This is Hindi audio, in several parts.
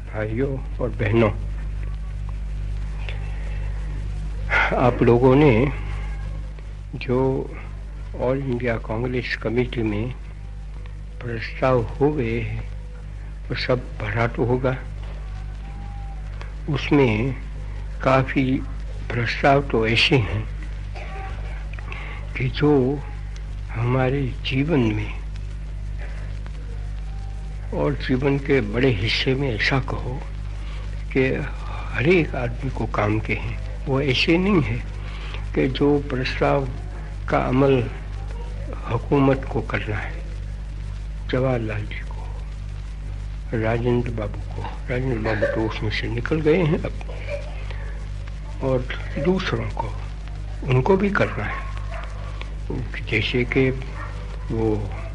भाइयों और बहनों, आप लोगों ने जो ऑल इंडिया कांग्रेस कमेटी में प्रस्ताव हो गए हैं वो सब पढ़ा तो होगा। उसमें काफ़ी प्रस्ताव तो ऐसे हैं कि जो हमारे जीवन में और जीवन के बड़े हिस्से में ऐसा कहो कि हर एक आदमी को काम के हैं। वो ऐसे नहीं है कि जो प्रस्ताव का अमल हुकूमत को करना है, जवाहरलाल जी को, राजेंद्र बाबू तो उसमें से निकल गए हैं अब, और दूसरों को उनको भी करना है। जैसे कि वो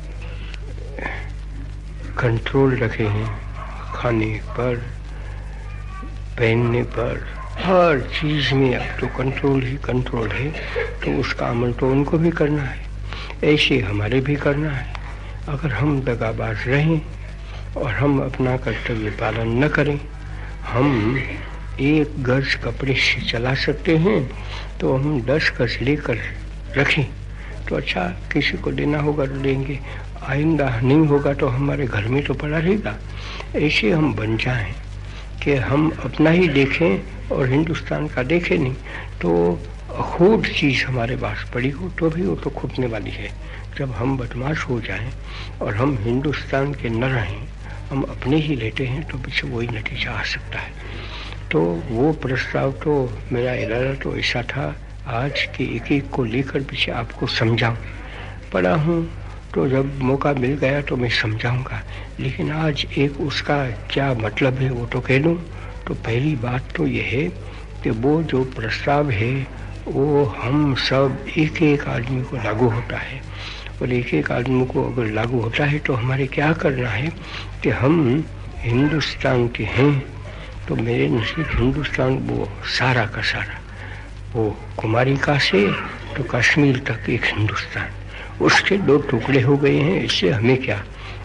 कंट्रोल रखे हैं खाने पर, पहनने पर, हर चीज़ में अब तो कंट्रोल ही कंट्रोल है, तो उसका अमल तो उनको भी करना है, ऐसे हमारे भी करना है। अगर हम दगाबाज रहें और हम अपना कर्तव्य पालन न करें, हम 1 गज कपड़े से चला सकते हैं तो हम 10 गज लेकर रखें तो अच्छा, किसी को देना होगा तो देंगे, आइंदा नहीं होगा तो हमारे घर में तो पड़ा रहेगा। ऐसे हम बन जाएं कि हम अपना ही देखें और हिंदुस्तान का देखें नहीं, तो खूब चीज़ हमारे पास पड़ी हो तो भी वो तो खुटने वाली है। जब हम बदमाश हो जाएं और हम हिंदुस्तान के न रहें, हम अपने ही लेते हैं, तो पीछे वही नतीजा आ सकता है। तो वो प्रस्ताव तो मेरा इरादा तो ऐसा था आज के एक को लेकर पीछे आपको समझाऊं। पढ़ा हूँ तो जब मौका मिल गया तो मैं समझाऊंगा, लेकिन आज एक उसका क्या मतलब है वो तो कह दूँ। तो पहली बात तो ये है कि वो जो प्रस्ताव है वो हम सब एक आदमी को लागू होता है, और एक आदमी को अगर लागू होता है तो हमारे क्या करना है कि हम हिंदुस्तान के हैं, तो मेरे नसीब हिंदुस्तान वो सारा का सारा, वो कुमारिका से तो कश्मीर तक एक हिंदुस्तान, उसके 2 टुकड़े हो गए हैं, इससे हमें क्या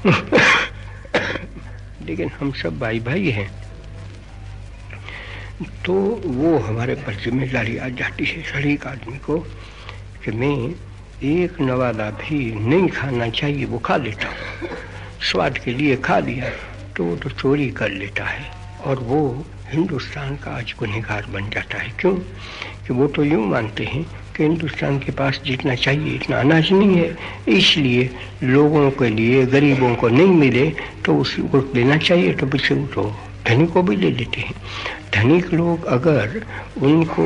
लेकिन हम सब भाई भाई हैं, तो वो हमारे पर जिम्मेदारी आ जाती है हर एक आदमी को कि मैं एक नवाला भी नहीं खाना चाहिए, वो खा लेता हूँ, स्वाद के लिए खा लिया तो वो तो चोरी कर लेता है, और वो हिंदुस्तान का आज गुनहगार बन जाता है। क्यों कि वो तो यूँ मानते हैं कि हिंदुस्तान के पास जितना चाहिए इतना अनाज नहीं है, इसलिए लोगों के लिए, गरीबों को नहीं मिले तो उसी को लेना चाहिए, तो पीछे वो तो धनिक को भी ले लेते हैं। धनिक लोग अगर उनको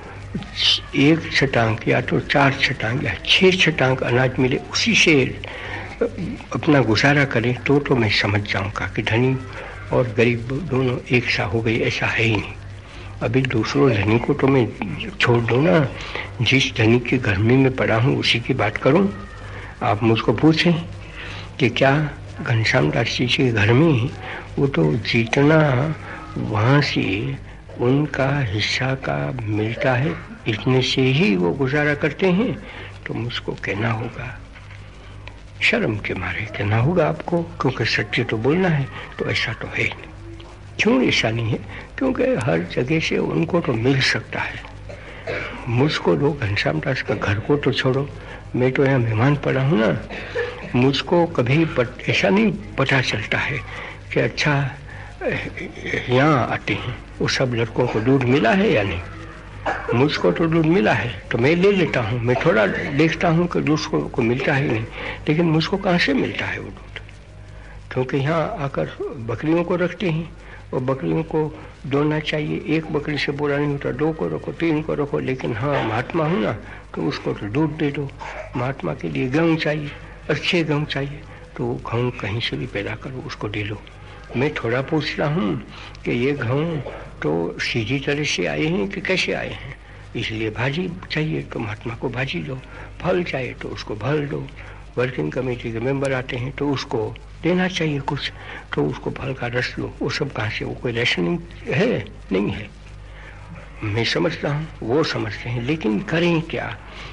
1 छटांक या तो 4 छटांक या 6 छटांक अनाज मिले, उसी से अपना गुजारा करें, तो मैं समझ जाऊंगा कि धनी और गरीब दोनों एक सा हो गए। ऐसा है ही नहीं। अभी दूसरों धनी को तो मैं छोड़ दूँ ना, जिस धनी के घर में मैं पड़ा हूँ उसी की बात करूँ। आप मुझको पूछें कि क्या घनश्याम दास जी के घर में वो तो जितना वहाँ से उनका हिस्सा का मिलता है इतने से ही वो गुजारा करते हैं, तो मुझको कहना होगा, शर्म के मारे कहना होगा आपको, क्योंकि सत्य तो बोलना है, तो ऐसा तो है नहीं। क्यों ऐसा नहीं है? क्योंकि हर जगह से उनको तो मिल सकता है। मुझको लोग घनश्याम दास का घर को तो छोड़ो, मैं तो यहाँ मेहमान पड़ा हूँ ना, मुझको कभी ऐसा नहीं पता चलता है कि अच्छा यहाँ आते हैं वो सब लड़कों को दूध मिला है या नहीं। मुझको तो दूध मिला है तो मैं ले लेता हूँ, मैं थोड़ा देखता हूँ कि दूसरों को मिलता है नहीं, लेकिन मुझको कहाँ से मिलता है वो दूध? क्योंकि यहाँ आकर बकरियों को रखते हैं, और बकरियों को दोना चाहिए, 1 बकरी से बुरा नहीं होता, 2 को रखो, 3 को रखो, लेकिन हाँ महात्मा हूँ ना तो उसको तो दूध दे दो। महात्मा के लिए गेहूँ चाहिए, अच्छे गेहूँ चाहिए, तो गेहूँ कहीं से भी पैदा करो, उसको दे लो। मैं थोड़ा पूछता हूँ कि ये गेहूँ तो सीधी तरह से आए हैं कि कैसे आए हैं, इसलिए भाजी चाहिए तो महात्मा को भाजी दो, फल चाहिए तो उसको फल दो। वर्किंग कमेटी के मेंबर आते हैं तो उसको देना चाहिए कुछ, तो उसको फल का रस दो। वो सब कहाँ से? वो कोई रेशनिंग है? नहीं है। मैं समझता हूँ, वो समझते हैं, लेकिन करें क्या?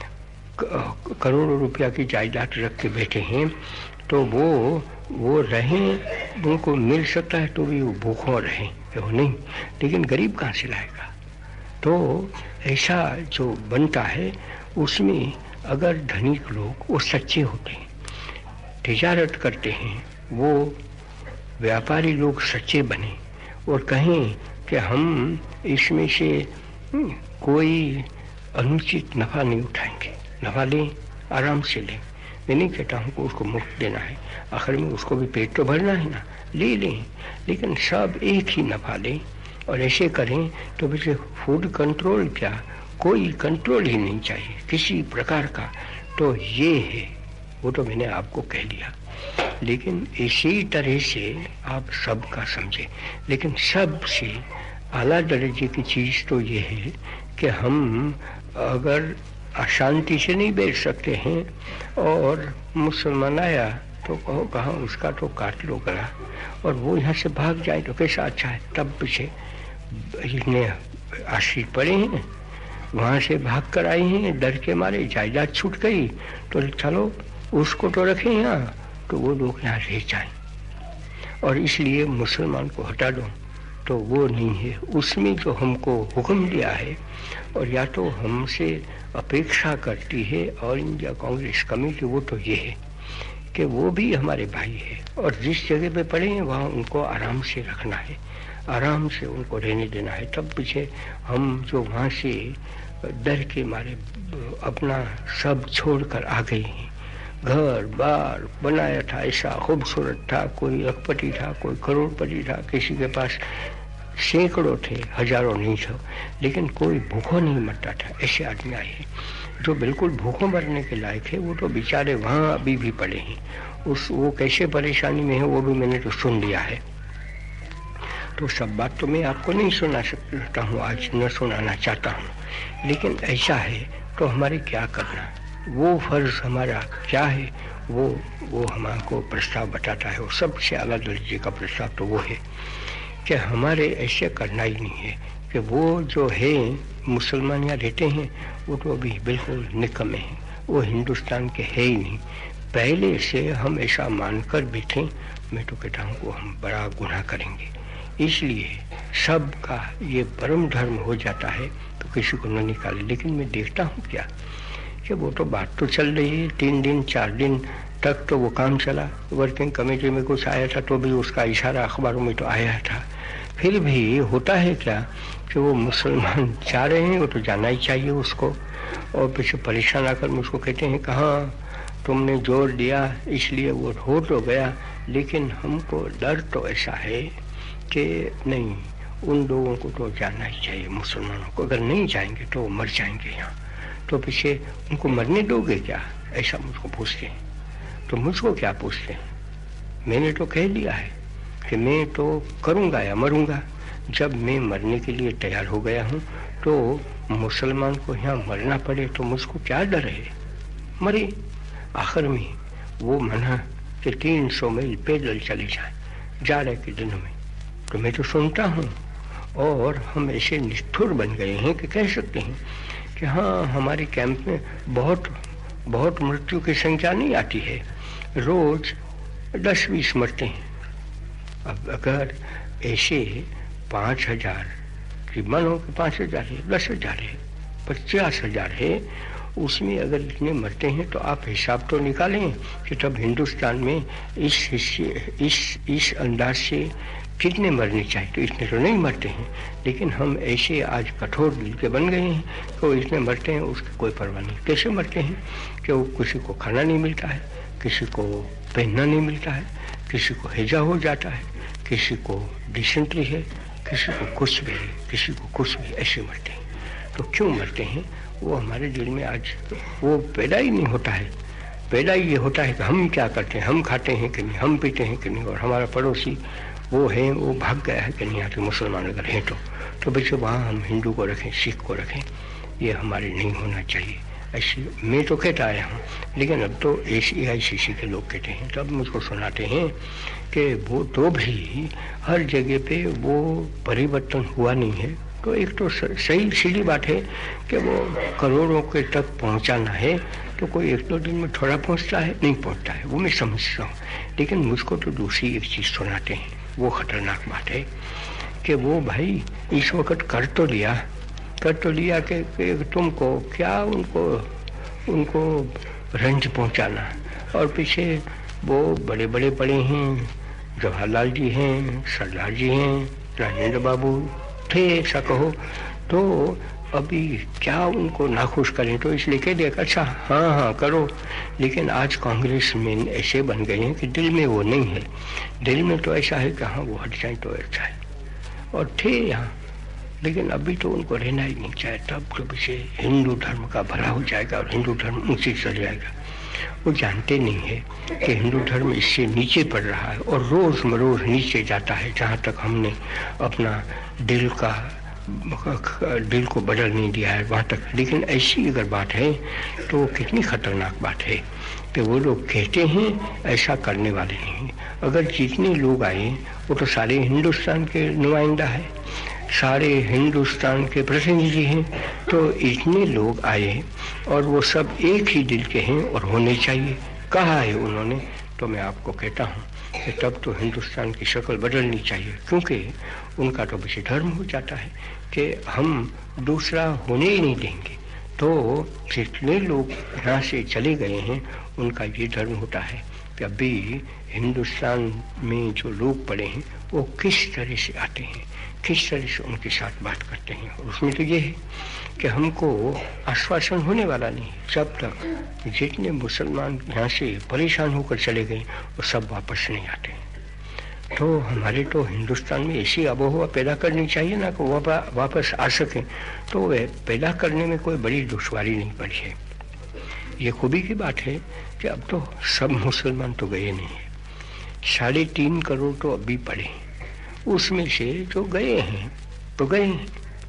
करोड़ों रुपया की जायदाद रख के बैठे हैं, तो वो रहें, उनको मिल सकता है तो भी वो भूखों रहें, कि वो नहीं, लेकिन गरीब कहाँ से लाएगा? तो ऐसा जो बनता है उसमें अगर धनिक लोग वो सच्चे होते हैं, तिजारत करते हैं, वो व्यापारी लोग सच्चे बने और कहें कि हम इसमें से कोई अनुचित नफ़ा नहीं उठाएंगे, नफ़ा लें, आराम से लें। मैं नहीं कहता हूँ कि उसको मुफ्त देना है, आखिर में उसको भी पेट तो भरना है ना, ले लें, लेकिन सब एक ही नफ़ा लें और ऐसे करें तो वैसे फूड कंट्रोल क्या, कोई कंट्रोल ही नहीं चाहिए किसी प्रकार का। तो ये है, वो तो मैंने आपको कह दिया, लेकिन इसी तरह से आप सबका समझें। लेकिन सबसे आला दर्जे की चीज़ तो ये है कि हम अगर अशांति से नहीं बैठ सकते हैं और मुसलमान आया तो कहो कहाँ उसका तो काट लो गला, और वो यहाँ से भाग जाए तो कैसा अच्छा है। तब पीछे इतने आश्रित पड़े हैं, वहाँ से भाग कर आए हैं, डर के मारे जायदाद छूट गई, तो चलो उसको तो रखें यहाँ, तो वो लोग यहाँ रह जाएं। और इसलिए मुसलमान को हटा दो, तो वो नहीं है। उसमें जो हमको हुक्म दिया है और या तो हमसे अपेक्षा करती है ऑल इंडिया कांग्रेस कमेटी, वो तो ये है कि वो भी हमारे भाई है और जिस जगह पे पड़े हैं वहाँ उनको आराम से रखना है, आराम से उनको रहने देना है। तब पीछे हम जो वहाँ से डर के मारे अपना सब छोड़कर आ गए हैं, घर बार बनाया था, ऐसा खूबसूरत था, कोई लखपति था, कोई करोड़पति था, किसी के पास सैकड़ों थे, हजारों नहीं थे, लेकिन कोई भूखों नहीं मरता था। ऐसे आदमी आए हैं जो बिल्कुल भूखों मरने के लायक है, वो तो बेचारे वहाँ अभी भी पड़े हैं। वो कैसे परेशानी में है वो भी मैंने तो सुन लिया है। तो सब बात तो मैं आपको नहीं सुना सकता हूँ, आज न सुनाना चाहता हूँ, लेकिन ऐसा है तो हमारे क्या करना, वो फर्ज हमारा क्या है, वो हमको प्रस्ताव बताता है। वो सबसे आला दर्जे का प्रस्ताव तो वो है कि हमारे ऐसे करना ही नहीं है कि वो जो है मुसलमान यहाँ रहते हैं वो तो अभी बिल्कुल निकम्मे हैं, वो हिंदुस्तान के है ही नहीं। पहले से हम ऐसा मानकर बैठे, मैं तो कहता हूँ वो हम बड़ा गुनाह करेंगे। इसलिए सबका ये परम धर्म हो जाता है तो किसी को न निकाले। लेकिन मैं देखता हूँ क्या कि वो तो बात तो चल रही है, 3 दिन 4 दिन तक तो वो काम चला, वर्किंग कमेटी में कुछ आया था तो भी उसका इशारा अखबारों में तो आया था। फिर भी होता है क्या कि वो मुसलमान चाह रहे हैं, वो तो जाना ही चाहिए उसको, और पीछे परेशान आकर मुझको कहते हैं कहाँ तुमने जोर दिया इसलिए वो हो तो गया, लेकिन हमको डर तो ऐसा है कि नहीं, उन लोगों को तो जाना ही चाहिए, मुसलमानों को। अगर नहीं जाएंगे तो मर जाएंगे यहाँ, तो पीछे उनको मरने दोगे क्या, ऐसा मुझको पूछते हैं। तो मुझको क्या पूछते हैं, मैंने तो कह दिया है कि मैं तो करूँगा या मरूँगा। जब मैं मरने के लिए तैयार हो गया हूँ तो मुसलमान को यहाँ मरना पड़े तो मुझको क्या डर है, मरे। आखिर में वो मना कि 300 मील पैदल चले जाए जाड़े के दिनों में, तो मैं तो सुनता हूँ। और हम ऐसे निष्ठुर बन गए हैं कि कह सकते हैं कि हाँ, हमारे कैंप में बहुत मृत्यु की संख्या नहीं आती है, रोज 10-20 मरते हैं। अब अगर ऐसे 5,000 की मानो कि 5,000 है, 10,000 है, 50,000 है, उसमें अगर इतने मरते हैं तो आप हिसाब तो निकालें कि तब हिंदुस्तान में इस अंदाज से कितने मरने चाहिए। तो इतने तो नहीं मरते हैं, लेकिन हम ऐसे आज कठोर दिल के बन गए हैं कि वो इतने मरते हैं, उसकी कोई परवाह नहीं। कैसे मरते हैं कि वो किसी को खाना नहीं मिलता है, किसी को पहनना नहीं मिलता है, किसी को हैजा हो जाता है, किसी को डिसेंट्री है, किसी को कुछ भी है, किसी को कुछ भी, ऐसे मरते हैं। तो क्यों मरते हैं वो हमारे दिल में आज वो पैदा ही नहीं होता है। पैदा ये होता है कि हम क्या करते हैं, हम खाते हैं कि नहीं, हम पीते हैं कि नहीं, और हमारा पड़ोसी वो है वो भाग गया है कि नहीं, आके मुसलमान अगर हैं तो बच्चे वहाँ हम हिंदू को रखें, सिख को रखें, ये हमारे नहीं होना चाहिए। ऐसे मैं तो कहता आया हूँ, लेकिन अब तो AICC के लोग कहते हैं, तब मुझको सुनाते हैं कि वो तो भी हर जगह पे वो परिवर्तन हुआ नहीं है। तो एक तो सही सीधी बात है कि वो करोड़ों के तक पहुंचाना है, तो कोई 1-2 दिन में थोड़ा पहुंचता है, नहीं पहुंचता है, वो मैं समझता हूँ। लेकिन मुझको तो दूसरी एक चीज़ सुनाते हैं, वो खतरनाक बात है कि वो भाई इस वक्त कर तो लिया कि तुमको क्या उनको रंज पहुंचाना। और पीछे वो बड़े बड़े पड़े हैं, जवाहरलाल जी हैं, सरदार जी हैं, राजेंद्र बाबू थे, ऐसा कहो तो अभी क्या उनको नाखुश करें। तो इसलिए कह दिया अच्छा हाँ करो। लेकिन आज कांग्रेस में ऐसे बन गए हैं कि दिल में वो नहीं है। दिल में तो ऐसा है कि हाँ वो हट जाए तो अच्छा है, और थे यहाँ, लेकिन अभी तो उनको रहना ही नहीं चाहे। तब कभी से हिंदू धर्म का भला हो जाएगा और हिंदू धर्म ऊंचे चल जाएगा। वो जानते नहीं है कि हिंदू धर्म इससे नीचे पड़ रहा है और रोज मरोज नीचे जाता है, जहाँ तक हमने अपना दिल को बदल नहीं दिया है वहाँ तक। लेकिन ऐसी अगर बात है तो कितनी खतरनाक बात है कि वो लोग कहते हैं, ऐसा करने वाले नहीं। अगर जितने लोग आए वो तो सारे हिंदुस्तान के नुमाइंदा है, सारे हिंदुस्तान के प्रतिनिधि हैं। तो इतने लोग आए और वो सब एक ही दिल के हैं और होने चाहिए, कहा है उन्होंने। तो मैं आपको कहता हूँ कि तब तो हिंदुस्तान की शक्ल बदलनी चाहिए, क्योंकि उनका तो विषय धर्म हो जाता है कि हम दूसरा होने ही नहीं देंगे। तो जितने लोग यहाँ से चले गए हैं उनका ये धर्म होता है कि अभी हिंदुस्तान में जो लोग पड़े हैं वो किस तरह से आते हैं, किस तरह से उनके साथ बात करते हैं। और उसमें तो ये है कि हमको आश्वासन होने वाला नहीं। जब तक जितने मुसलमान यहाँ से परेशान होकर चले गए वो सब वापस नहीं आते। तो हमारे तो हिंदुस्तान में ऐसी आबोहवा पैदा करनी चाहिए ना कि वो वापस आ सकें। तो वह पैदा करने में कोई बड़ी दुश्वारी नहीं पड़ी है। ये खूबी की बात है कि अब तो सब मुसलमान तो गए नहीं है, 3.5 करोड़ तो अभी पड़े, उसमें से जो गए हैं तो गए हैं।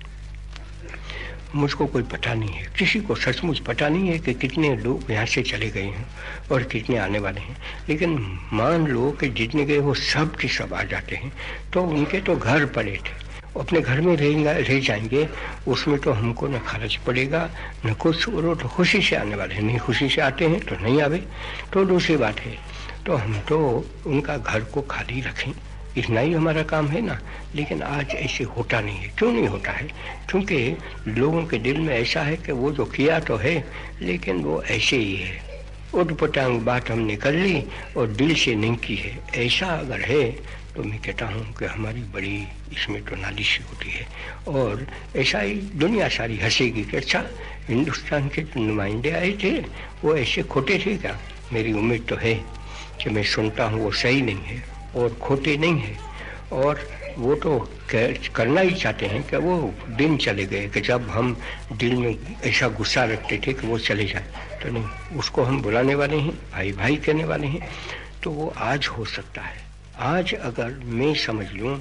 मुझको कोई पता नहीं है, किसी को सचमुच पता नहीं है कि कितने लोग यहाँ से चले गए हैं और कितने आने वाले हैं। लेकिन मान लो कि जितने गए वो सब के सब आ जाते हैं तो उनके तो घर पड़े थे, अपने घर में रह जाएंगे। उसमें तो हमको न खर्च पड़ेगा न कुछ, और तो खुशी से आने वाले हैं। नहीं खुशी से आते हैं तो नहीं आवे तो दूसरी बात है। तो हम तो उनका घर को खाली रखें, इतना ही हमारा काम है ना। लेकिन आज ऐसे होता नहीं है। क्यों नहीं होता है? क्योंकि लोगों के दिल में ऐसा है कि वो जो किया तो है लेकिन वो ऐसे ही है, उटपटांग बात हमने कर ली और दिल से नहीं की है। ऐसा अगर है तो मैं कहता हूँ कि हमारी बड़ी इसमें तो नालिशी होती है। और ऐसा ही दुनिया सारी हंसेगी कि अच्छा हिंदुस्तान के जो नुमाइंदे आए थे वो ऐसे खोटे थे क्या? मेरी उम्मीद तो है कि मैं सुनता हूँ वो सही नहीं है और खोटे नहीं है। और वो तो करना ही चाहते हैं कि वो दिन चले गए कि जब हम दिल में ऐसा गुस्सा रखते थे कि वो चले जाए। तो नहीं, उसको हम बुलाने वाले हैं, भाई भाई कहने वाले हैं। तो वो आज हो सकता है। आज अगर मैं समझ लूँ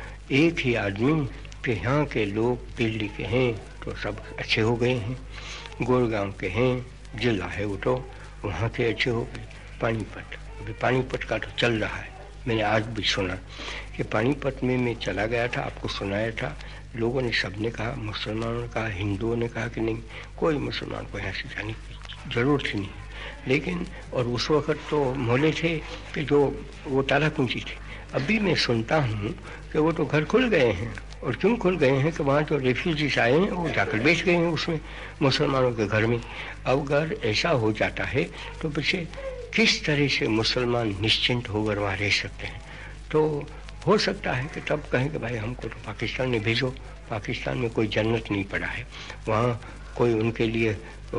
एक ही आदमी कि यहाँ के लोग दिल्ली के हैं तो सब अच्छे हो गए हैं, गुड़गांव के हैं, जिला है वो तो वहाँ के अच्छे हो गए। पानीपत, अभी पानीपत का तो चल रहा है। मैंने आज भी सुना कि पानीपत में मैं चला गया था, आपको सुनाया था। लोगों ने सबने कहा, मुसलमानों ने कहा, हिंदुओं ने कहा कि नहीं कोई मुसलमान को यहाँ से जाने की जरूरत ही नहीं। लेकिन और उस वक़्त तो मोहल्ले थे कि जो वो ताला कुंजी थे। अभी मैं सुनता हूँ कि वो तो घर खुल गए हैं। और क्यों खुल गए हैं कि वहाँ जो रेफ्यूजीज आए हैं वो जाकर बैठ गए हैं उसमें, मुसलमानों के घर में। अब अगर ऐसा हो जाता है तो पीछे किस तरह से मुसलमान निश्चिंत होकर वहाँ रह सकते हैं? तो हो सकता है कि तब कहें कि भाई हमको तो पाकिस्तान में भेजो। पाकिस्तान में कोई जन्नत नहीं पड़ा है, वहाँ कोई उनके लिए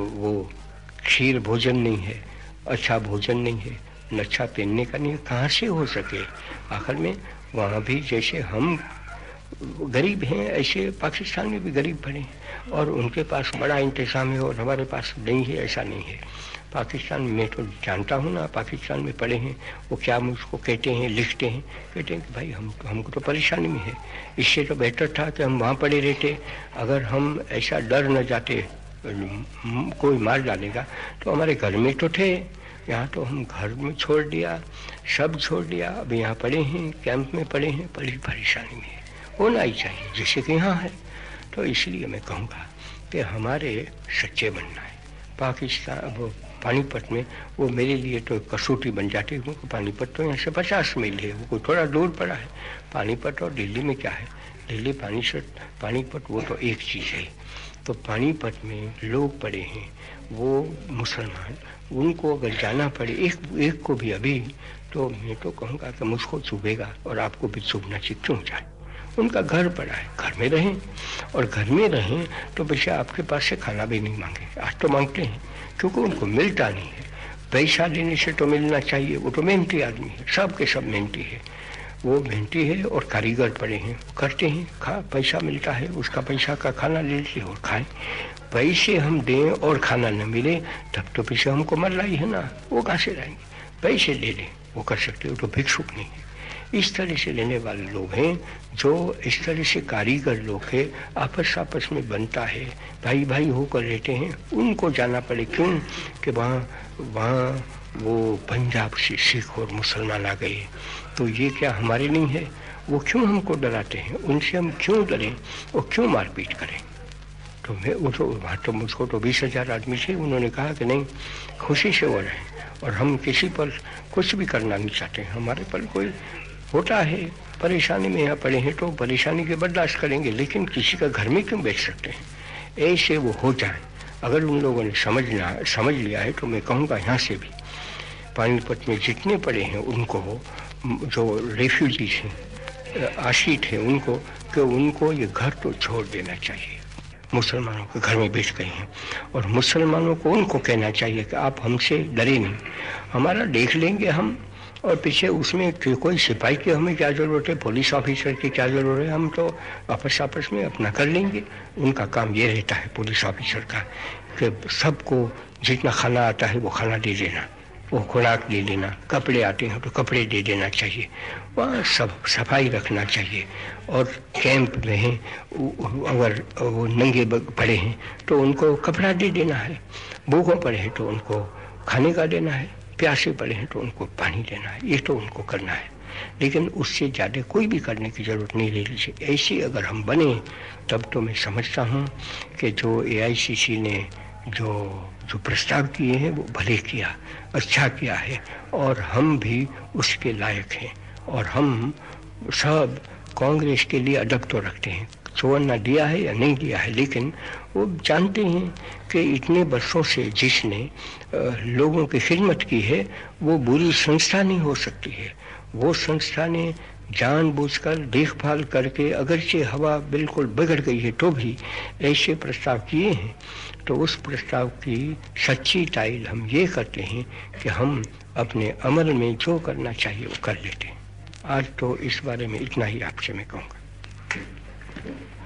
वो खीर भोजन नहीं है, अच्छा भोजन नहीं है, न अच्छा पहनने का नहीं है। कहाँ से हो सके? आखिर में वहाँ भी जैसे हम गरीब हैं ऐसे पाकिस्तान में भी गरीब पड़े हैं और उनके पास बड़ा इंतज़ाम है और हमारे पास नहीं है, ऐसा नहीं है। पाकिस्तान में तो जानता हूँ ना, पाकिस्तान में पढ़े हैं, वो क्या मुझको कहते हैं, लिखते हैं, कहते हैं कि भाई हमको तो परेशानी में है। इससे तो बेहतर था कि हम वहाँ पड़े रहते। अगर हम ऐसा डर न जाते कोई मार डालेगा तो हमारे घर में तो थे। यहाँ तो हम घर में छोड़ दिया, सब छोड़ दिया, अब यहाँ पड़े हैं, कैंप में पड़े हैं, बड़ी परेशानी में है। होना ही चाहिए जैसे कि यहाँ है। तो इसलिए मैं कहूँगा कि हमारे सच्चे बनना है। पाकिस्तान वो पानीपत में वो मेरे लिए तो कसौटी बन जाती है, क्योंकि पानीपत तो यहाँ से 50 मील है, वो कोई थोड़ा दूर पड़ा है। पानीपत और दिल्ली में क्या है, ले ले पानीपत वो तो एक चीज़ है। तो पानीपत में लोग पड़े हैं वो मुसलमान, उनको अगर जाना पड़े एक को भी अभी, तो मैं तो कहूँगा कि मुझको चुभेगा और आपको भी चुभना चाहिए, क्यों जाए। उनका घर पड़ा है, घर में रहें, और घर में रहें तो बेशा आपके पास से खाना भी नहीं मांगे। आज तो मांगते हैं क्योंकि उनको मिलता नहीं है। पैसा देने से तो मिलना चाहिए, वो तो मेहनती आदमी है, सब के सब मेहनती है, वो मेहनती है और कारीगर पड़े हैं, करते हैं, पैसा मिलता है, उसका पैसा का खाना ले लेते और खाएं। पैसे हम दें और खाना न मिले तब तो पैसे हमको मर रही है ना, वो कहाँ से लाएंगे। पैसे ले लें वो कर सकते हो, तो भिक्षुक नहीं है। इस तरह से लेने वाले लोग हैं, जो इस तरह से कारीगर लोग हैं, आपस में बनता है, भाई भाई होकर रहते हैं। उनको जाना पड़े क्यों कि वहाँ वो पंजाब से सिख और मुसलमान आ गए, तो ये क्या हमारे नहीं है। वो क्यों हमको डराते हैं, उनसे हम क्यों डरें और क्यों मारपीट करें। तो मैं वहाँ तो मुझको तो 20,000 आदमी थे, उन्होंने कहा कि नहीं, खुशी से हो रहे और हम किसी पर कुछ भी करना नहीं चाहते। हमारे पर कोई होता है परेशानी में यहाँ पड़े हैं तो परेशानी के बर्दाश्त करेंगे, लेकिन किसी का घर में क्यों बैठ सकते हैं। ऐसे वो हो जाए, अगर उन लोगों ने समझ लिया है तो मैं कहूँगा यहाँ से भी पानीपत में जितने पड़े हैं उनको, जो रेफ्यूजीज हैं, आश्रित हैं, उनको ये घर तो छोड़ देना चाहिए। मुसलमानों के घर में बैठ गए हैं और मुसलमानों को उनको कहना चाहिए कि आप हमसे डरे नहीं, हमारा देख लेंगे हम, और पीछे उसमें कोई सिपाही की हमें क्या ज़रूरत है, पुलिस ऑफिसर की क्या ज़रूरत है, हम तो आपस में अपना कर लेंगे। उनका काम ये रहता है पुलिस ऑफिसर का कि सबको जितना खाना आता है वो खाना दे देना, वो खुराक दे देना, कपड़े आते हैं तो कपड़े दे देना चाहिए, वहाँ सब सफाई रखना चाहिए। और कैंप में हैं, अगर वो नंगे पड़े हैं तो उनको कपड़ा दे देना है, भूखों पड़े हैं तो उनको खाने का देना है, प्यासे पड़े हैं तो उनको पानी देना है, ये तो उनको करना है। लेकिन उससे ज़्यादा कोई भी करने की ज़रूरत नहीं रही। ऐसे अगर हम बने तब तो मैं समझता हूँ कि जो AICC ने जो प्रस्ताव किए हैं वो भले किया, अच्छा किया है, और हम भी उसके लायक हैं। और हम सब कांग्रेस के लिए अदब तो रखते हैं, चुनाव दिया है या नहीं दिया है, लेकिन वो जानते हैं कि इतने वर्षों से जिसने लोगों की खिदमत की है वो बुरी संस्था नहीं हो सकती है। वो संस्था ने जानबूझकर देखभाल करके, अगरचे हवा बिल्कुल बिगड़ गई है तो भी ऐसे प्रस्ताव किए हैं, तो उस प्रस्ताव की सच्ची तारीफ हम ये करते हैं कि हम अपने अमल में जो करना चाहिए वो कर लेते हैं। आज तो इस बारे में इतना ही आपसे मैं कहूँगा।